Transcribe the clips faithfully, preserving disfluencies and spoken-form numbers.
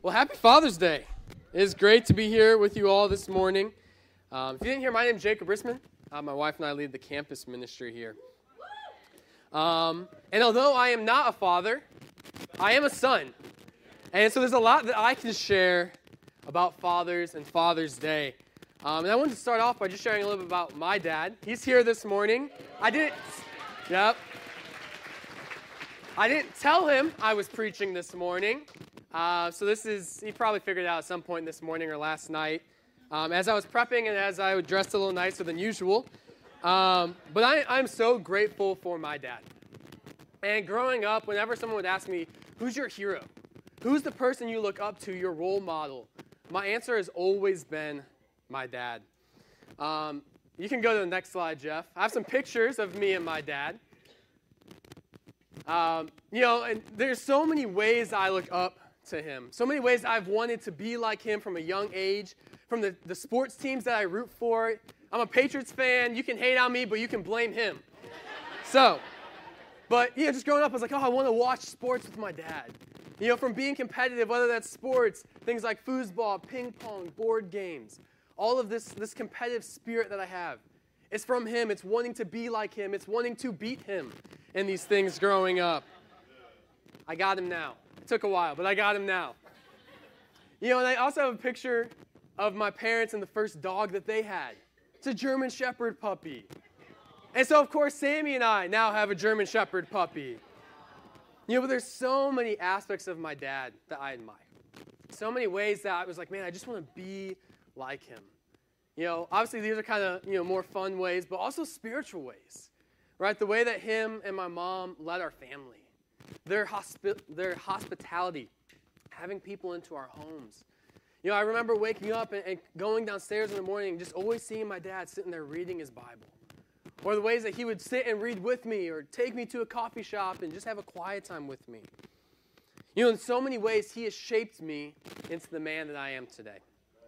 Well, happy Father's Day. It is great to be here with you all this morning. Um, if you didn't hear, my name is Jacob Rissman. Uh, my wife and I lead the campus ministry here. Um, and although I am not a father, I am a son. And so there's a lot that I can share about fathers and Father's Day. Um, and I wanted to start off by just sharing a little bit about my dad. He's here this morning. I didn't, yep. I didn't tell him I was preaching this morning. Uh, so this is, he probably figured it out at some point this morning or last night. Um, as I was prepping and as I dressed a little nicer than usual. Um, but I, I'm so grateful for my dad. And growing up, whenever someone would ask me, who's your hero? Who's the person you look up to, your role model? My answer has always been my dad. Um, you can go to the next slide, Jeff. I have some pictures of me and my dad. Um, you know, and there's so many ways I look up to him. So many ways I've wanted to be like him from a young age, from the, the sports teams that I root for. I'm a Patriots fan. You can hate on me, but you can blame him. So, but, you know, just growing up, I was like, oh, I want to watch sports with my dad. You know, from being competitive, whether that's sports, things like foosball, ping pong, board games, all of this, this competitive spirit that I have. It's from him. It's wanting to be like him. It's wanting to beat him in these things growing up. I got him now. It took a while, but I got him now. You know, and I also have a picture of my parents and the first dog that they had. It's a German Shepherd puppy. And so, of course, Sammy and I now have a German Shepherd puppy. You know, but there's so many aspects of my dad that I admire. So many ways that I was like, man, I just want to be like him. You know, obviously these are kind of, you know, more fun ways, but also spiritual ways, right? The way that him and my mom led our family, their hospi- their hospitality, having people into our homes. You know, I remember waking up and, and going downstairs in the morning and just always seeing my dad sitting there reading his Bible. Or the ways that he would sit and read with me or take me to a coffee shop and just have a quiet time with me. You know, in so many ways, he has shaped me into the man that I am today.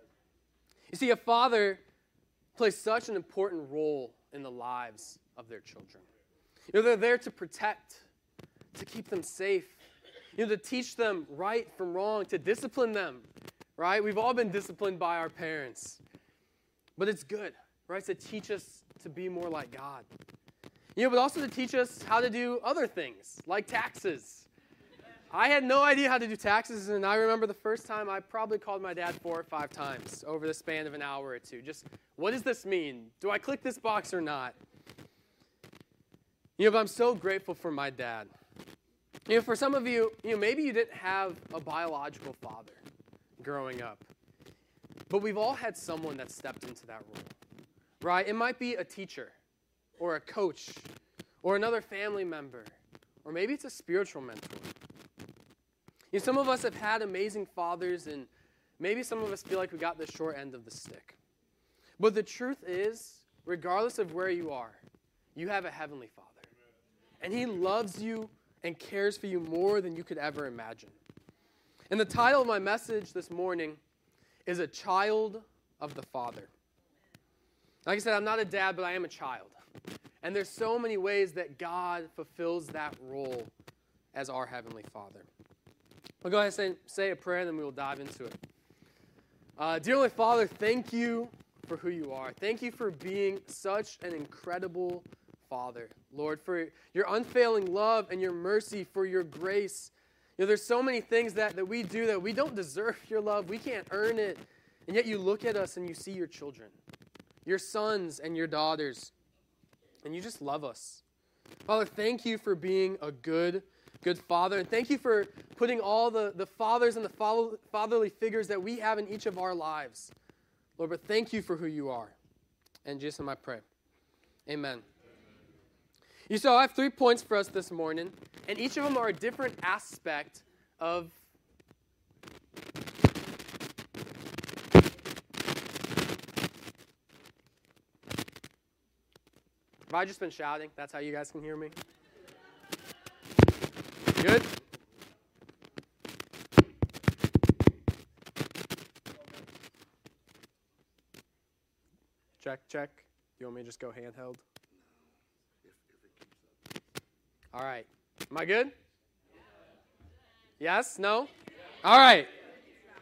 You see, a father plays such an important role in the lives of their children. You know, they're there to protect, to keep them safe, you know, to teach them right from wrong, to discipline them, right? We've all been disciplined by our parents. But it's good, right, to teach us to be more like God. You know, but also to teach us how to do other things, like taxes. I had no idea how to do taxes, and I remember the first time I probably called my dad four or five times over the span of an hour or two. Just, what does this mean? Do I click this box or not? You know, but I'm so grateful for my dad. You know, for some of you, you know, maybe you didn't have a biological father growing up, but we've all had someone that stepped into that role, right? It might be a teacher or a coach or another family member, or maybe it's a spiritual mentor. You know, some of us have had amazing fathers, and maybe some of us feel like we got the short end of the stick. But the truth is, regardless of where you are, you have a heavenly Father. And he loves you and cares for you more than you could ever imagine. And the title of my message this morning is A Child of the Father. Like I said, I'm not a dad, but I am a child. And there's so many ways that God fulfills that role as our heavenly Father. I'll go ahead and say, say a prayer, and then we will dive into it. Uh, dear Holy Father, thank you for who you are. Thank you for being such an incredible Father. Lord, for your unfailing love and your mercy, for your grace. You know, there's so many things that, that we do that we don't deserve your love. We can't earn it. And yet you look at us and you see your children, your sons and your daughters, and you just love us. Father, thank you for being a good Good Father. And thank you for putting all the, the fathers and the fatherly figures that we have in each of our lives. Lord, but thank you for who you are. In Jesus' name I pray. Amen. Amen. You saw I have three points for us this morning, and each of them are a different aspect of Have I just been shouting? That's how you guys can hear me? Good? Check, check. Do you want me to just go handheld? All right. Am I good? Yes? No? All right.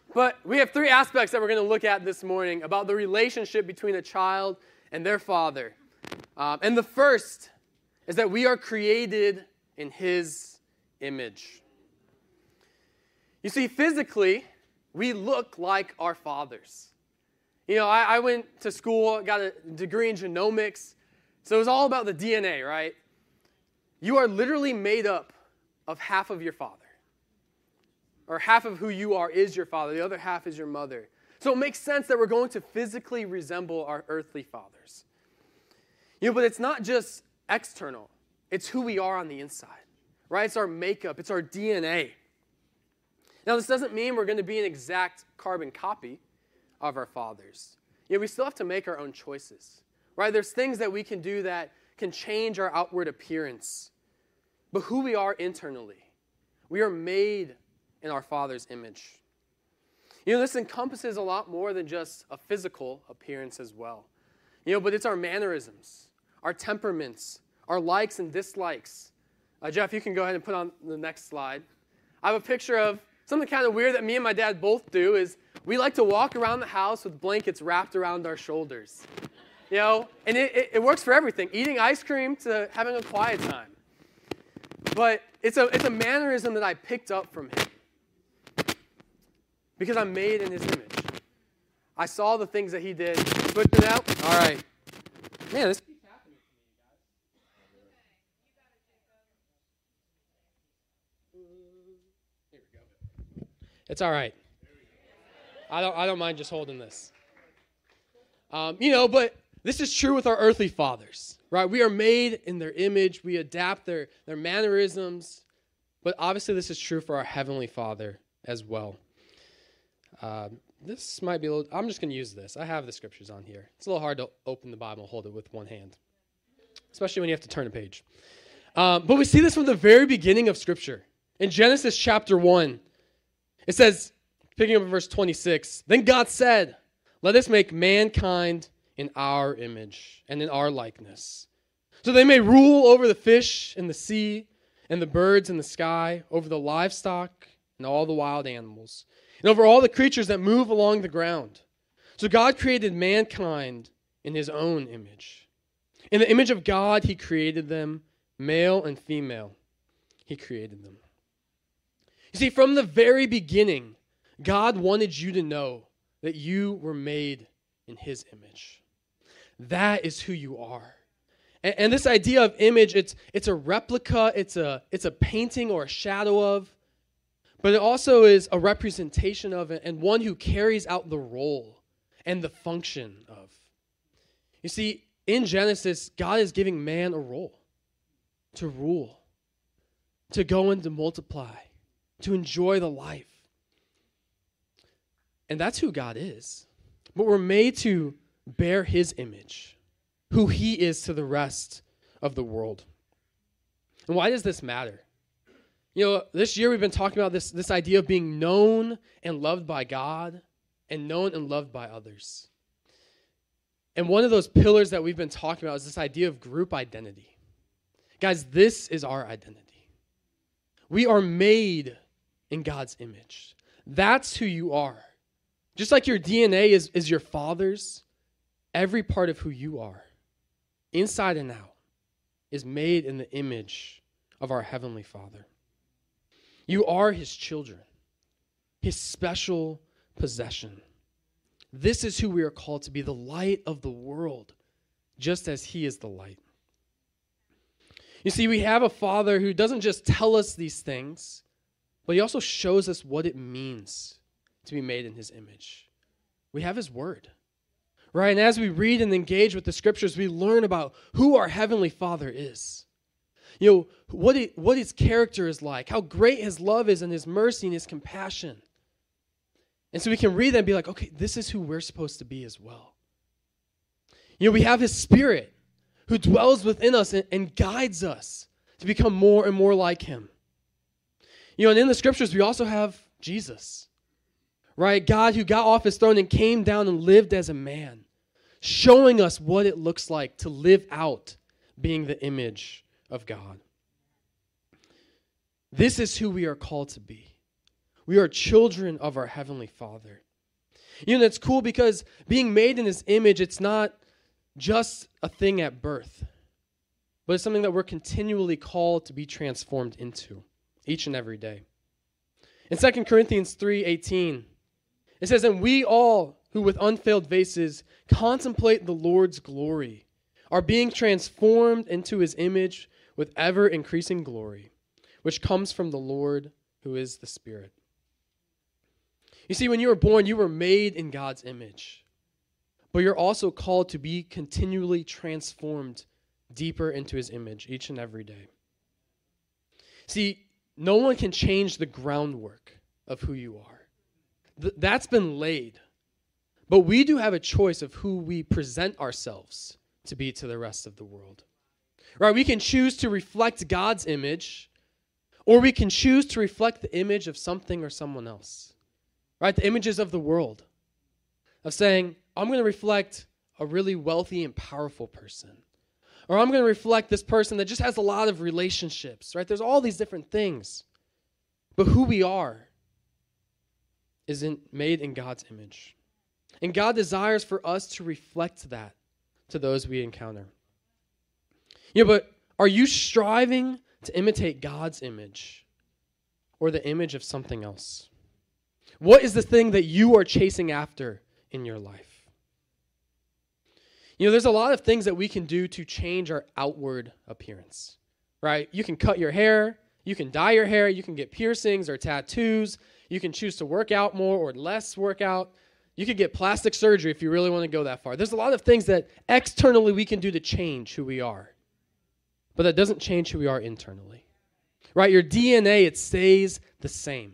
But we have three aspects that we're going to look at this morning about the relationship between a child and their father. Um, and the first is that we are created in his image. You see, physically, we look like our fathers. You know, I, I went to school, got a degree in genomics, so it was all about the D N A, right? You are literally made up of half of your father. Or half of who you are is your father. The other half is your mother. So it makes sense that we're going to physically resemble our earthly fathers. You know, but it's not just external. It's who we are on the inside, right? It's our makeup. It's our D N A. Now, this doesn't mean we're going to be an exact carbon copy of our fathers. You know, we still have to make our own choices, right? There's things that we can do that can change our outward appearance. But who we are internally, we are made in our Father's image. You know, this encompasses a lot more than just a physical appearance as well. You know, but it's our mannerisms, our temperaments, our likes and dislikes. Uh, Jeff, you can go ahead and put on the next slide. I have a picture of something kind of weird that me and my dad both do is we like to walk around the house with blankets wrapped around our shoulders. You know, and it, it, it works for everything, eating ice cream to having a quiet time. But it's a, it's a mannerism that I picked up from him. Because I'm made in his image. I saw the things that he did. Switch it out? All right. Man, this keeps happening to me, guys. Here we go. It's all right. I don't, I don't mind just holding this. Um, you know, but this is true with our earthly fathers, right? We are made in their image. We adapt their, their mannerisms. But obviously this is true for our Heavenly Father as well. Uh, this might be a little, I'm just going to use this. I have the scriptures on here. It's a little hard to open the Bible and hold it with one hand, especially when you have to turn a page. Um, but we see this from the very beginning of Scripture. In Genesis chapter one, it says, picking up in verse twenty-six, "Then God said, let us make mankind in our image and in our likeness, so they may rule over the fish in the sea and the birds in the sky, over the livestock and all the wild animals, and over all the creatures that move along the ground. So God created mankind in his own image. In the image of God, he created them, male and female. He created them." You see, from the very beginning, God wanted you to know that you were made in his image. That is who you are. And, and this idea of image, it's, it's a replica, it's a, it's a painting or a shadow of, but it also is a representation of it and one who carries out the role and the function of. You see, in Genesis, God is giving man a role to rule, to go and to multiply, to enjoy the life. And that's who God is. But we're made to bear his image, who he is to the rest of the world. And why does this matter? You know, this year we've been talking about this, this idea of being known and loved by God and known and loved by others. And one of those pillars that we've been talking about is this idea of group identity. Guys, this is our identity. We are made in God's image. That's who you are. Just like your D N A is, is your father's, every part of who you are, inside and out, is made in the image of our Heavenly Father. You are his children, his special possession. This is who we are called to be, the light of the world, just as he is the light. You see, we have a Father who doesn't just tell us these things, but he also shows us what it means to be made in his image. We have his word, right? And as we read and engage with the scriptures, we learn about who our Heavenly Father is. You know, what, it, what his character is like, how great his love is and his mercy and his compassion. And so we can read that and be like, okay, this is who we're supposed to be as well. You know, we have his Spirit who dwells within us and, and guides us to become more and more like him. You know, and in the scriptures, we also have Jesus, right? God who got off his throne and came down and lived as a man, showing us what it looks like to live out being the image of God. This is who we are called to be. We are children of our Heavenly Father. You know, it's cool because being made in His image, it's not just a thing at birth, but it's something that we're continually called to be transformed into each and every day. In Second Corinthians three eighteen, it says, "And we all who with unveiled faces contemplate the Lord's glory are being transformed into His image with ever-increasing glory, which comes from the Lord who is the Spirit." You see, when you were born, you were made in God's image, but you're also called to be continually transformed deeper into His image each and every day. See, no one can change the groundwork of who you are. Th- that's been laid. But we do have a choice of who we present ourselves to be to the rest of the world. Right? We can choose to reflect God's image, or we can choose to reflect the image of something or someone else. Right? The images of the world. Of saying, I'm going to reflect a really wealthy and powerful person. Or I'm going to reflect this person that just has a lot of relationships. Right? There's all these different things. But who we are is in, made in God's image. And God desires for us to reflect that to those we encounter. Yeah, but are you striving to imitate God's image or the image of something else? What is the thing that you are chasing after in your life? You know, there's a lot of things that we can do to change our outward appearance, right? You can cut your hair, you can dye your hair, you can get piercings or tattoos, you can choose to work out more or less work out. You could get plastic surgery if you really want to go that far. There's a lot of things that externally we can do to change who we are. But that doesn't change who we are internally. Right? Your D N A, it stays the same.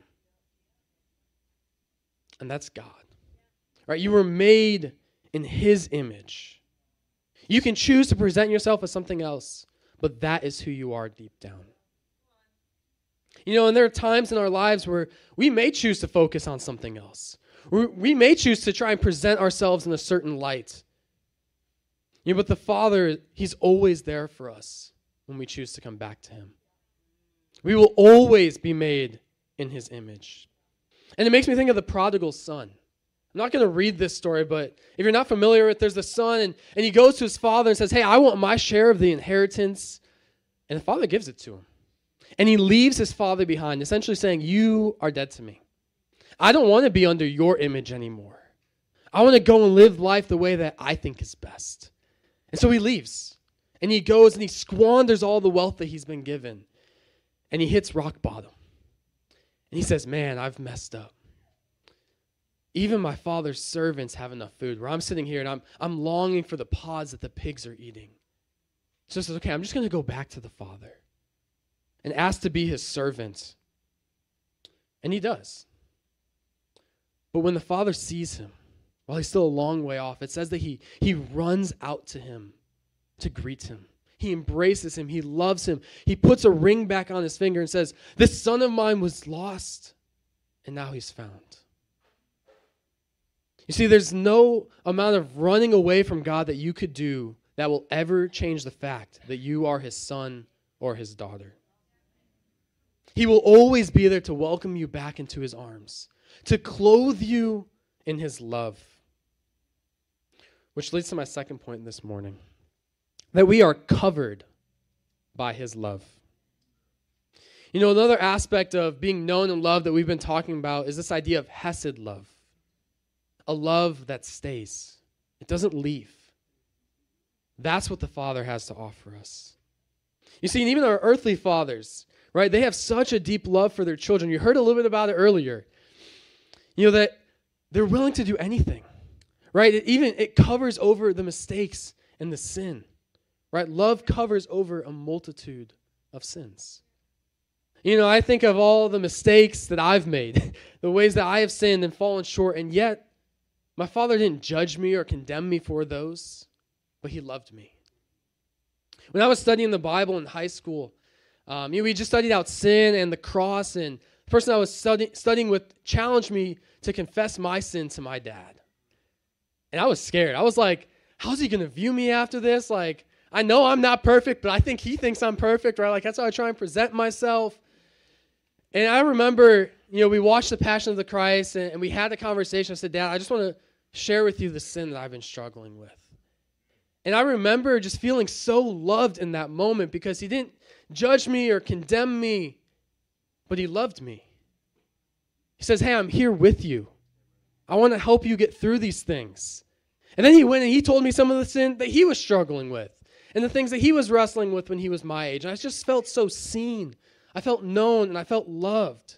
And that's God. Right? You were made in His image. You can choose to present yourself as something else, but that is who you are deep down. You know, and there are times in our lives where we may choose to focus on something else. We may choose to try and present ourselves in a certain light. You know, but the Father, He's always there for us when we choose to come back to Him. We will always be made in His image. And it makes me think of the prodigal son. I'm not going to read this story, but if you're not familiar with it, there's the son, and, and he goes to his father and says, hey, I want my share of the inheritance. And the father gives it to him. And he leaves his father behind, essentially saying, you are dead to me. I don't want to be under your image anymore. I want to go and live life the way that I think is best. And so he leaves. And he goes and he squanders all the wealth that he's been given. And he hits rock bottom. And he says, man, I've messed up. Even my father's servants have enough food where I'm sitting here and I'm, I'm longing for the pods that the pigs are eating. So he says, okay, I'm just going to go back to the father and ask to be his servant. And he does. But when the father sees him, while he's still a long way off, it says that he, he runs out to him to greet him. He embraces him. He loves him. He puts a ring back on his finger and says, this son of mine was lost, and now he's found. You see, there's no amount of running away from God that you could do that will ever change the fact that you are his son or his daughter. He will always be there to welcome you back into his arms, to clothe you in his love. Which leads to my second point this morning, that we are covered by his love. You know, another aspect of being known and loved that we've been talking about is this idea of Hesed love, a love that stays. It doesn't leave. That's what the Father has to offer us. You see, and even our earthly fathers, right, they have such a deep love for their children. You heard a little bit about it earlier. You know, that they're willing to do anything, right? It even it covers over the mistakes and the sin, right? Love covers over a multitude of sins. You know, I think of all the mistakes that I've made, the ways that I have sinned and fallen short, and yet my Father didn't judge me or condemn me for those, but he loved me. When I was studying the Bible in high school, um, you know, we just studied out sin and the cross, and the person I was study, studying with challenged me to confess my sin to my dad. And I was scared. I was like, how's he going to view me after this? Like, I know I'm not perfect, but I think he thinks I'm perfect, right? Like, that's how I try and present myself. And I remember, you know, we watched The Passion of the Christ, and, and we had the conversation. I said, Dad, I just want to share with you the sin that I've been struggling with. And I remember just feeling so loved in that moment because he didn't judge me or condemn me, but he loved me. He says, hey, I'm here with you. I want to help you get through these things. And then he went and he told me some of the sin that he was struggling with and the things that he was wrestling with when he was my age. And I just felt so seen. I felt known and I felt loved.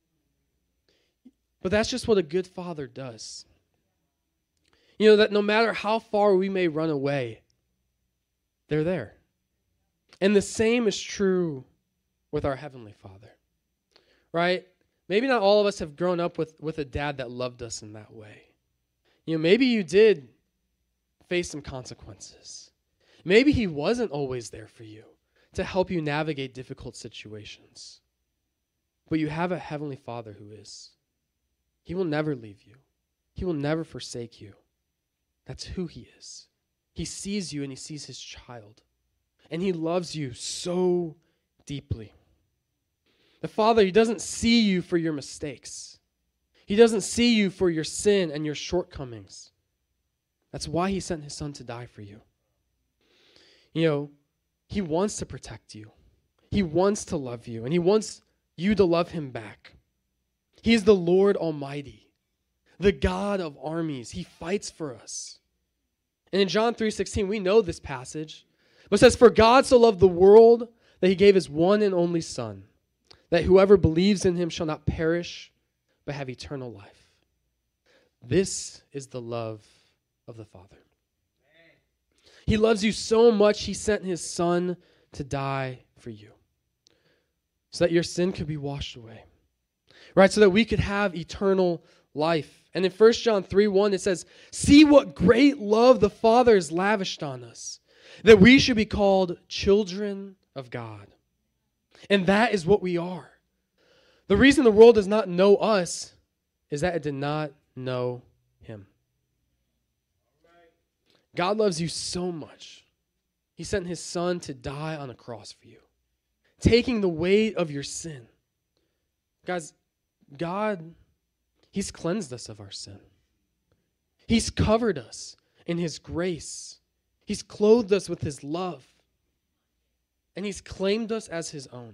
But that's just what a good father does. You know, that no matter how far we may run away, they're there. And the same is true with our Heavenly Father, right? Maybe not all of us have grown up with, with a dad that loved us in that way. You know, maybe you did face some consequences. Maybe he wasn't always there for you to help you navigate difficult situations. But you have a Heavenly Father who is. He will never leave you. He will never forsake you. That's who he is. He sees you and he sees his child. And he loves you so deeply. The Father, he doesn't see you for your mistakes. He doesn't see you for your sin and your shortcomings. That's why he sent his son to die for you. You know, he wants to protect you. He wants to love you, and he wants you to love him back. He is the Lord Almighty, the God of armies. He fights for us. And in John three sixteen, we know this passage. But it says, for God so loved the world that he gave his one and only Son, that whoever believes in him shall not perish, but have eternal life. This is the love of the Father. He loves you so much, he sent his Son to die for you, so that your sin could be washed away, right? So that we could have eternal life. And in First John three one, it says, see what great love the Father has lavished on us, that we should be called children of God. And that is what we are. The reason the world does not know us is that it did not know him. God loves you so much. He sent his Son to die on a cross for you, taking the weight of your sin. Guys, God, he's cleansed us of our sin. He's covered us in his grace. He's clothed us with his love. And he's claimed us as his own.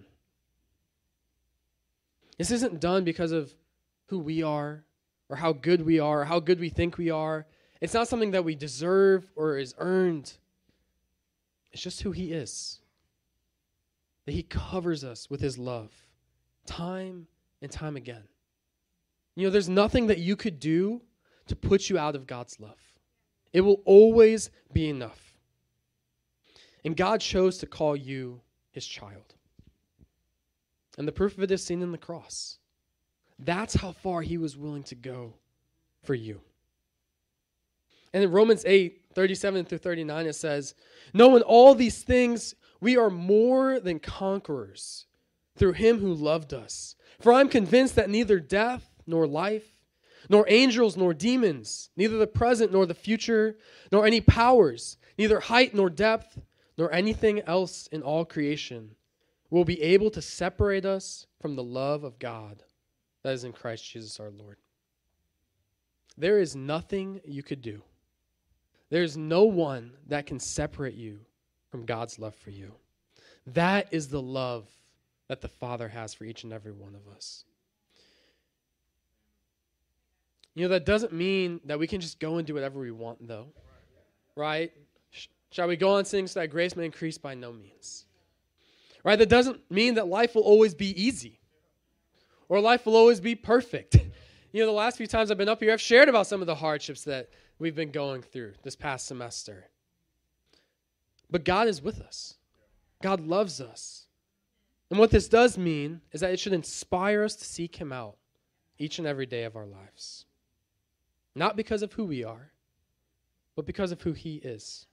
This isn't done because of who we are or how good we are or how good we think we are. It's not something that we deserve or is earned. It's just who he is. That he covers us with his love time and time again. You know, there's nothing that you could do to put you out of God's love. It will always be enough. And God chose to call you his child. And the proof of it is seen in the cross. That's how far he was willing to go for you. And in Romans eight, thirty-seven through thirty-nine, it says, knowing all these things, we are more than conquerors through him who loved us. For I'm convinced that neither death nor life, nor angels nor demons, neither the present nor the future, nor any powers, neither height nor depth, nor anything else in all creation will be able to separate us from the love of God that is in Christ Jesus our Lord. There is nothing you could do. There's no one that can separate you from God's love for you. That is the love that the Father has for each and every one of us. You know, that doesn't mean that we can just go and do whatever we want, though. Right? Shall we go on saying so that grace may increase? By no means. Right? That doesn't mean that life will always be easy or life will always be perfect. You know, the last few times I've been up here, I've shared about some of the hardships that we've been going through this past semester. But God is with us. God loves us. And what this does mean is that it should inspire us to seek him out each and every day of our lives. Not because of who we are, but because of who he is.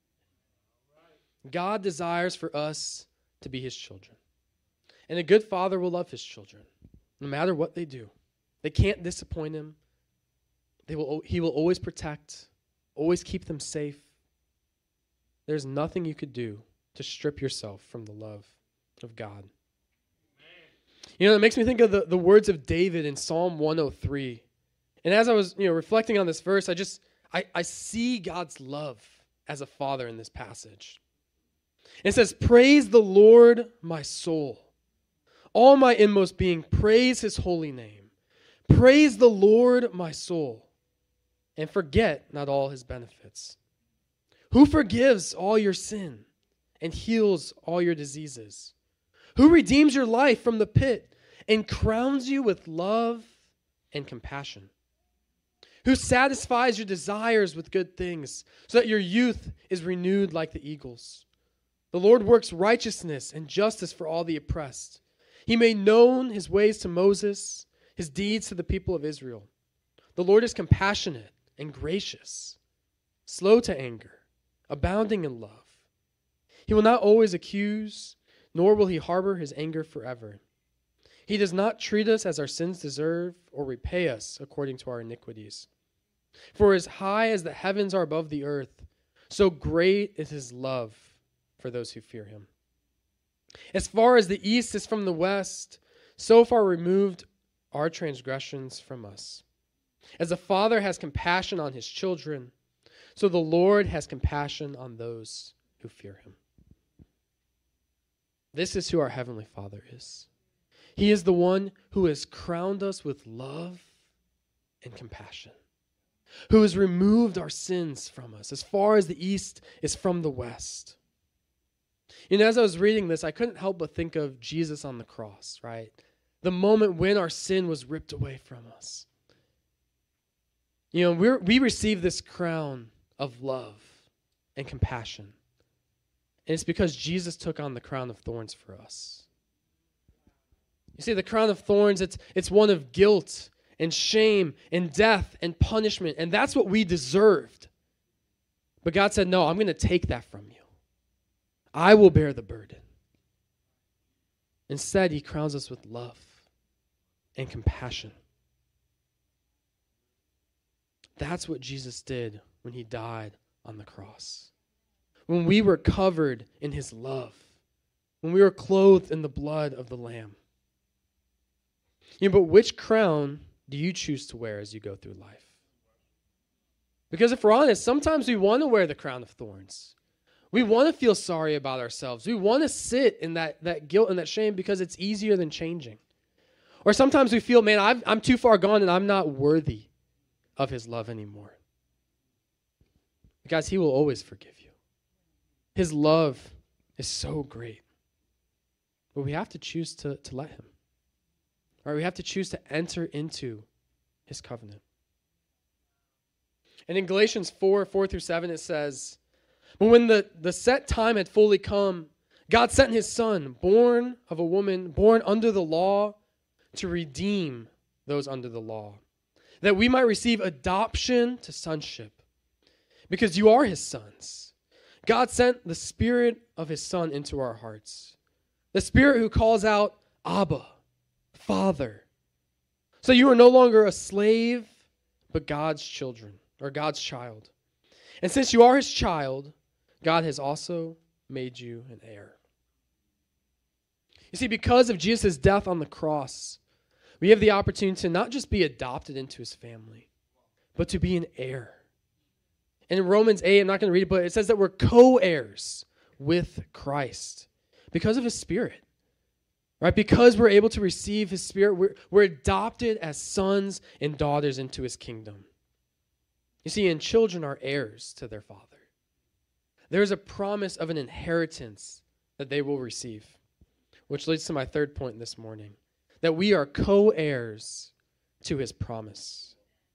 God desires for us to be his children. And a good father will love his children, no matter what they do. They can't disappoint him. They will, he will always protect, always keep them safe. There's nothing you could do to strip yourself from the love of God. You know, it makes me think of the, the words of David in Psalm one oh three. And as I was, you know, reflecting on this verse, I just, I, I see God's love as a father in this passage. It says, praise the Lord, my soul. All my inmost being, praise his holy name. Praise the Lord, my soul, and forget not all his benefits. Who forgives all your sin and heals all your diseases? Who redeems your life from the pit and crowns you with love and compassion? Who satisfies your desires with good things so that your youth is renewed like the eagles? The Lord works righteousness and justice for all the oppressed. He made known his ways to Moses, his deeds to the people of Israel. The Lord is compassionate and gracious, slow to anger, abounding in love. He will not always accuse, nor will he harbor his anger forever. He does not treat us as our sins deserve or repay us according to our iniquities. For as high as the heavens are above the earth, so great is his love for those who fear him. As far as the east is from the west, so far removed are transgressions from us. As a father has compassion on his children, so the Lord has compassion on those who fear him. This is who our Heavenly Father is. He is the one who has crowned us with love and compassion, who has removed our sins from us as far as the east is from the west. You know, as I was reading this, I couldn't help but think of Jesus on the cross, right? The moment when our sin was ripped away from us. You know, we're, we receive this crown of love and compassion. And it's because Jesus took on the crown of thorns for us. You see, the crown of thorns, it's, it's one of guilt and shame and death and punishment. And that's what we deserved. But God said, no, I'm going to take that from you. I will bear the burden. Instead, he crowns us with love and compassion. That's what Jesus did when he died on the cross. When we were covered in his love. When we were clothed in the blood of the Lamb. You know, but which crown do you choose to wear as you go through life? Because if we're honest, sometimes we want to wear the crown of thorns. We want to feel sorry about ourselves. We want to sit in that, that guilt and that shame because it's easier than changing. Or sometimes we feel, man, I've, I'm too far gone and I'm not worthy of his love anymore. Guys, he will always forgive you. His love is so great. But we have to choose to, to let him. All right, we have to choose to enter into his covenant. And in Galatians four, four through seven, it says, but when the, the set time had fully come, God sent his son, born of a woman, born under the law, to redeem those under the law, that we might receive adoption to sonship. Because you are his sons. God sent the Spirit of his Son into our hearts. The Spirit who calls out, Abba, Father. So you are no longer a slave, but God's children, or God's child. And since you are his child, God has also made you an heir. You see, because of Jesus' death on the cross, we have the opportunity to not just be adopted into his family, but to be an heir. And in Romans eight, I'm not going to read it, but it says that we're co-heirs with Christ because of his Spirit. Right? Because we're able to receive his Spirit, we're, we're adopted as sons and daughters into his kingdom. You see, and children are heirs to their father. There is a promise of an inheritance that they will receive, which leads to my third point this morning, that we are co-heirs to his promise.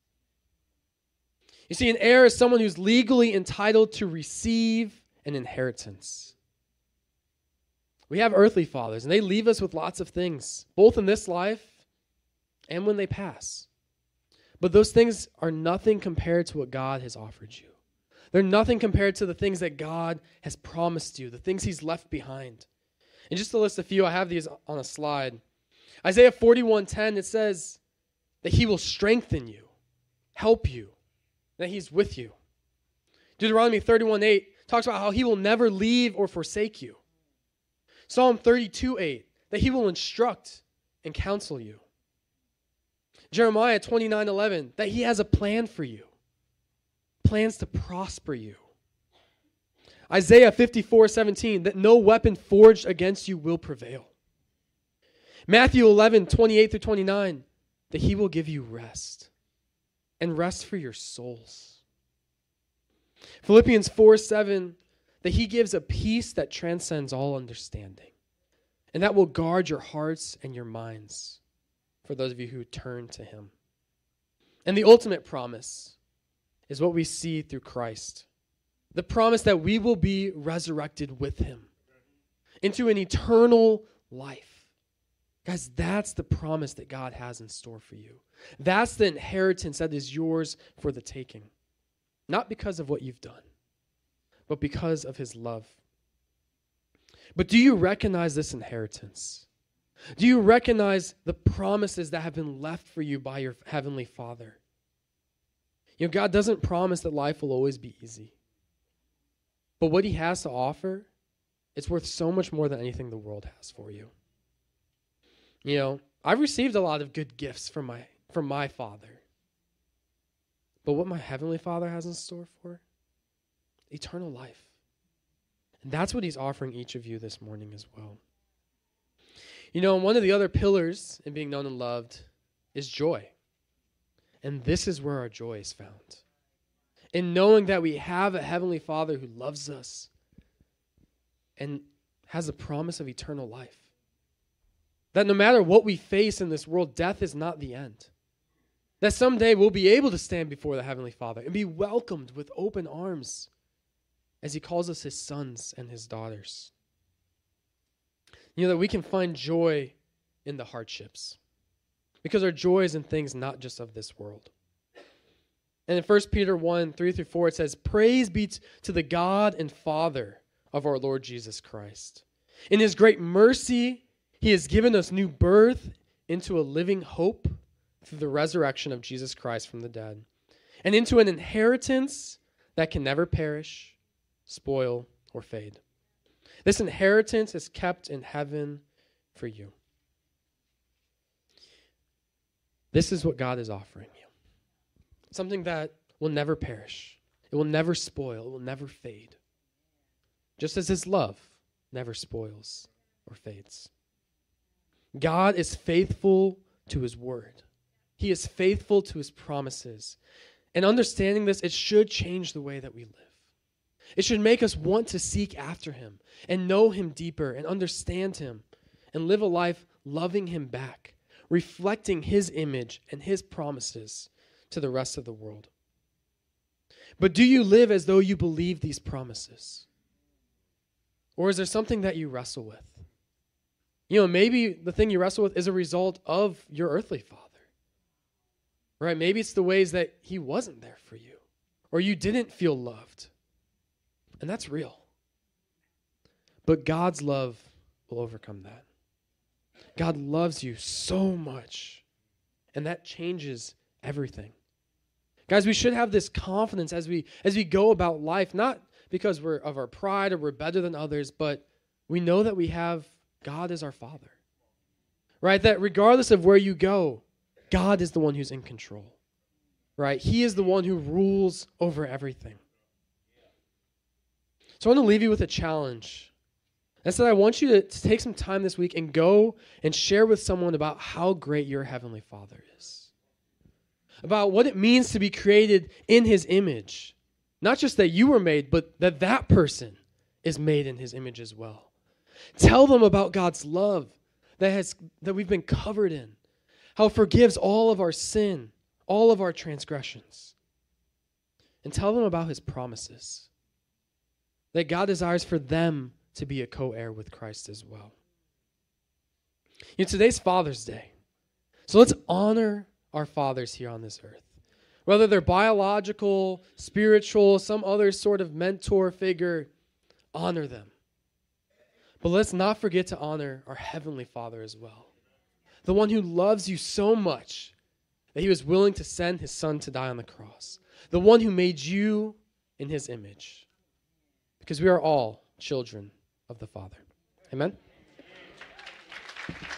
You see, an heir is someone who's legally entitled to receive an inheritance. We have earthly fathers, and they leave us with lots of things, both in this life and when they pass. But those things are nothing compared to what God has offered you. They're nothing compared to the things that God has promised you, the things he's left behind. And just to list a few, I have these on a slide. Isaiah forty-one ten, it says that he will strengthen you, help you, that he's with you. Deuteronomy thirty-one eight talks about how he will never leave or forsake you. Psalm thirty-two eight, that he will instruct and counsel you. Jeremiah twenty-nine eleven, that he has a plan for you, plans to prosper you. Isaiah fifty-four seventeen, that no weapon forged against you will prevail. Matthew eleven twenty-eight through twenty-nine, that he will give you rest, and rest for your souls. Philippians four seven, that he gives a peace that transcends all understanding, and that will guard your hearts and your minds for those of you who turn to him. And the ultimate promise is what we see through Christ. The promise that we will be resurrected with him into an eternal life. Guys, that's the promise that God has in store for you. That's the inheritance that is yours for the taking. Not because of what you've done, but because of his love. But do you recognize this inheritance? Do you recognize the promises that have been left for you by your heavenly Father? You know, God doesn't promise that life will always be easy. But what he has to offer, it's worth so much more than anything the world has for you. You know, I've received a lot of good gifts from my from my Father. But what my heavenly Father has in store for? Eternal life. And that's what he's offering each of you this morning as well. You know, one of the other pillars in being known and loved is joy. And this is where our joy is found. In knowing that we have a heavenly Father who loves us and has a promise of eternal life. That no matter what we face in this world, death is not the end. That someday we'll be able to stand before the heavenly Father and be welcomed with open arms as he calls us his sons and his daughters. You know, that we can find joy in the hardships because our joy is in things not just of this world. And in First Peter one, three through four, it says, "Praise be to the God and Father of our Lord Jesus Christ. In his great mercy, he has given us new birth into a living hope through the resurrection of Jesus Christ from the dead, and into an inheritance that can never perish, spoil, or fade. This inheritance is kept in heaven for you." This is what God is offering you. Something that will never perish. It will never spoil. It will never fade. Just as his love never spoils or fades. God is faithful to his word. He is faithful to his promises. And understanding this, it should change the way that we live. It should make us want to seek after him and know him deeper and understand him and live a life loving him back, reflecting his image and his promises to the rest of the world. But do you live as though you believe these promises? Or is there something that you wrestle with? You know, maybe the thing you wrestle with is a result of your earthly father. Right? Maybe it's the ways that he wasn't there for you, or you didn't feel loved. And that's real. But God's love will overcome that. God loves you so much, and that changes everything. Guys, we should have this confidence as we as we go about life, not because we're of our pride or we're better than others, but we know that we have God as our Father. Right? That regardless of where you go, God is the one who's in control. Right? He is the one who rules over everything. So I want to leave you with a challenge. That's that I want you to, to take some time this week and go and share with someone about how great your heavenly Father is. About what it means to be created in his image. Not just that you were made, but that that person is made in his image as well. Tell them about God's love that has that we've been covered in. How it forgives all of our sin, all of our transgressions. And tell them about his promises. That God desires for them to be a co-heir with Christ as well. You know, today's Father's Day. So let's honor our fathers here on this earth. Whether they're biological, spiritual, some other sort of mentor figure, honor them. But let's not forget to honor our Heavenly Father as well. The one who loves you so much that he was willing to send his son to die on the cross. The one who made you in his image. Because we are all children of the Father. Amen?